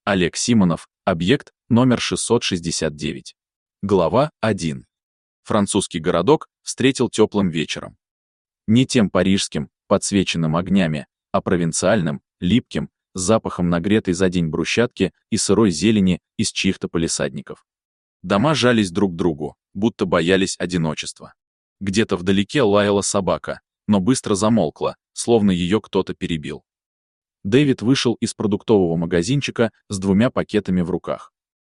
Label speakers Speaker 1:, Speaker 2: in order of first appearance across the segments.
Speaker 1: Олег Симонов, объект номер 669. Глава 1. Французский городок встретил теплым вечером. Не тем парижским, подсвеченным огнями, а провинциальным, липким, с запахом нагретой за день брусчатки и сырой зелени из чьих-то палисадников. Дома жались друг к другу, будто боялись одиночества. Где-то вдалеке лаяла собака, но быстро замолкла, словно ее кто-то перебил. Дэвид вышел из продуктового магазинчика с 2 пакетами в руках.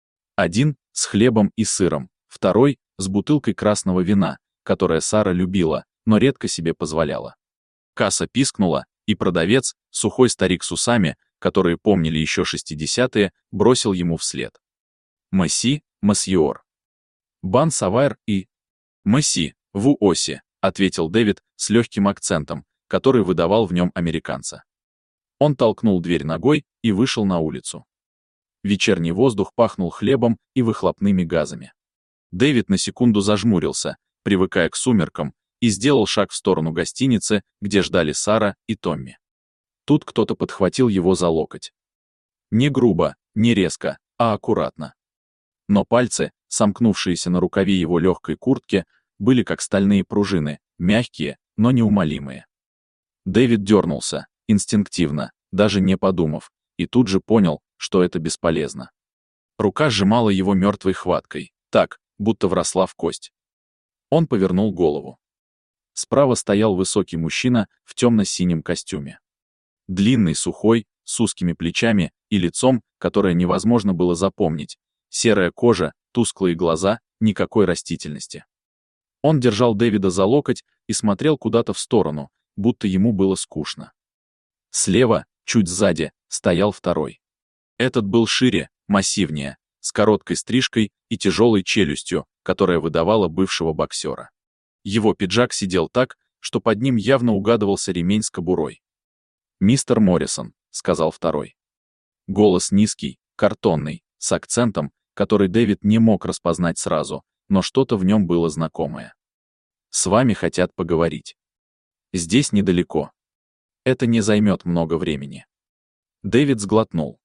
Speaker 1: Один — с хлебом и сыром, второй — с бутылкой красного вина, которое Сара любила, но редко себе позволяла. Касса пискнула, и продавец, сухой старик с усами, которые помнили еще 60-е, бросил ему вслед: «Месси, месьеор». «Бан Савайр и...» «Месси, в оси», — ответил Дэвид с легким акцентом, который выдавал в нем американца. Он толкнул дверь ногой и вышел на улицу. Вечерний воздух пахнул хлебом и выхлопными газами. Дэвид на секунду зажмурился, привыкая к сумеркам, и сделал шаг в сторону гостиницы, где ждали Сара и Томми. Тут кто-то подхватил его за локоть. Не грубо, не резко, а аккуратно. Но пальцы, сомкнувшиеся на рукаве его легкой куртки, были как стальные пружины, мягкие, но неумолимые. Дэвид дернулся, инстинктивно, даже не подумав, и тут же понял, что это бесполезно. Рука сжимала его мертвой хваткой, так, будто вросла в кость. Он повернул голову. Справа стоял высокий мужчина в темно-синем костюме. Длинный, сухой, с узкими плечами и лицом, которое невозможно было запомнить, серая кожа, тусклые глаза, никакой растительности. Он держал Дэвида за локоть и смотрел куда-то в сторону, будто ему было скучно. Слева, чуть сзади, стоял второй. Этот был шире, массивнее, с короткой стрижкой и тяжелой челюстью, которая выдавала бывшего боксера. Его пиджак сидел так, что под ним явно угадывался ремень с кобурой. «Мистер Моррисон», — сказал второй. Голос низкий, картонный, с акцентом, который Дэвид не мог распознать сразу, но что-то в нем было знакомое. «С вами хотят поговорить. Здесь недалеко. Это не займет много времени». Дэвид сглотнул.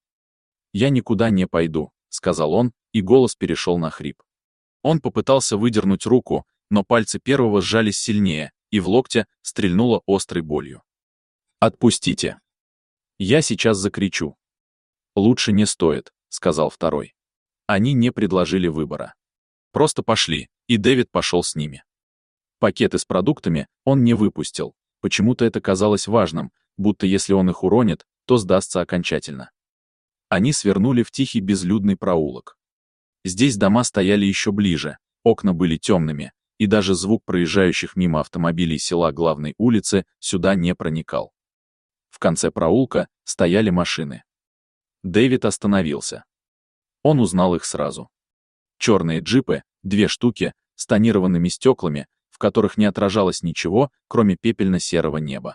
Speaker 1: «Я никуда не пойду», — сказал он, и голос перешел на хрип. Он попытался выдернуть руку, но пальцы первого сжались сильнее, и в локте стрельнуло острой болью. «Отпустите. Я сейчас закричу». «Лучше не стоит», — сказал второй. Они не предложили выбора. Просто пошли, и Дэвид пошел с ними. Пакеты с продуктами он не выпустил. Почему-то это казалось важным, будто если он их уронит, то сдастся окончательно. Они свернули в тихий безлюдный проулок. Здесь дома стояли еще ближе, окна были темными, и даже звук проезжающих мимо автомобилей села главной улицы сюда не проникал. В конце проулка стояли машины. Дэвид остановился. Он узнал их сразу. Черные джипы, 2 штуки, с тонированными стеклами, в которых не отражалось ничего, кроме пепельно-серого неба.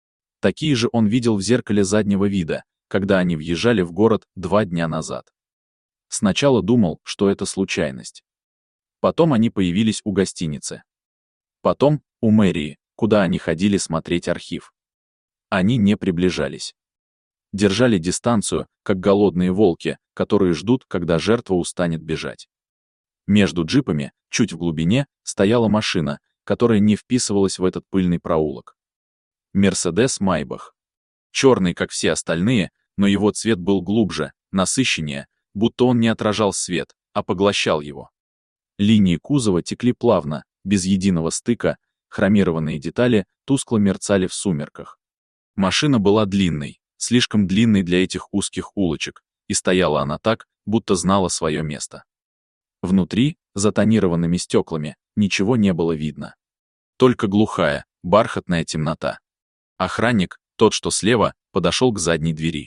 Speaker 1: Такие же он видел в зеркале заднего вида, когда они въезжали в город 2 дня назад. Сначала думал, что это случайность. Потом они появились у гостиницы. Потом у мэрии, куда они ходили смотреть архив. Они не приближались. Держали дистанцию, как голодные волки, которые ждут, когда жертва устанет бежать. Между джипами, чуть в глубине, стояла машина, которая не вписывалась в этот пыльный проулок. Мерседес Майбах. Черный, как все остальные, но его цвет был глубже, насыщеннее, будто он не отражал свет, а поглощал его. Линии кузова текли плавно, без единого стыка, хромированные детали тускло мерцали в сумерках. Машина была длинной, слишком длинной для этих узких улочек, и стояла она так, будто знала свое место. Внутри, за тонированными стеклами, ничего не было видно. Только глухая, бархатная темнота. Охранник, тот, что слева, подошел к задней двери.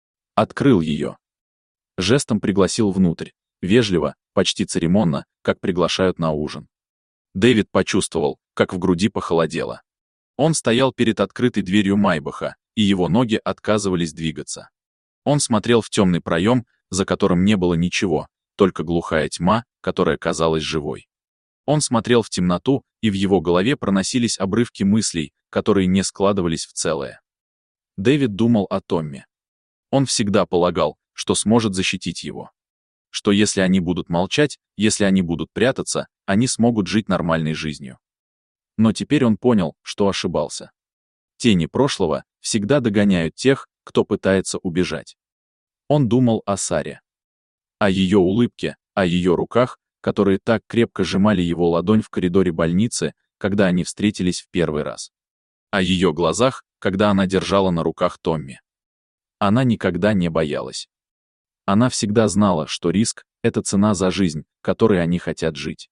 Speaker 1: Открыл ее. Жестом пригласил внутрь, вежливо, почти церемонно, как приглашают на ужин. Дэвид почувствовал, как в груди похолодело. Он стоял перед открытой дверью Майбаха, и его ноги отказывались двигаться. Он смотрел в темный проем, за которым не было ничего, только глухая тьма, которая казалась живой. Он смотрел в темноту, и в его голове проносились обрывки мыслей, которые не складывались в целое. Дэвид думал о Томми. Он всегда полагал, что сможет защитить его. Что если они будут молчать, если они будут прятаться, они смогут жить нормальной жизнью. Но теперь он понял, что ошибался. Тени прошлого всегда догоняют тех, кто пытается убежать. Он думал о Саре. О ее улыбке, о ее руках, которые так крепко сжимали его ладонь в коридоре больницы, когда они встретились в первый раз. О ее глазах, когда она держала на руках Томми. Она никогда не боялась. Она всегда знала, что риск — это цена за жизнь, которой они хотят жить.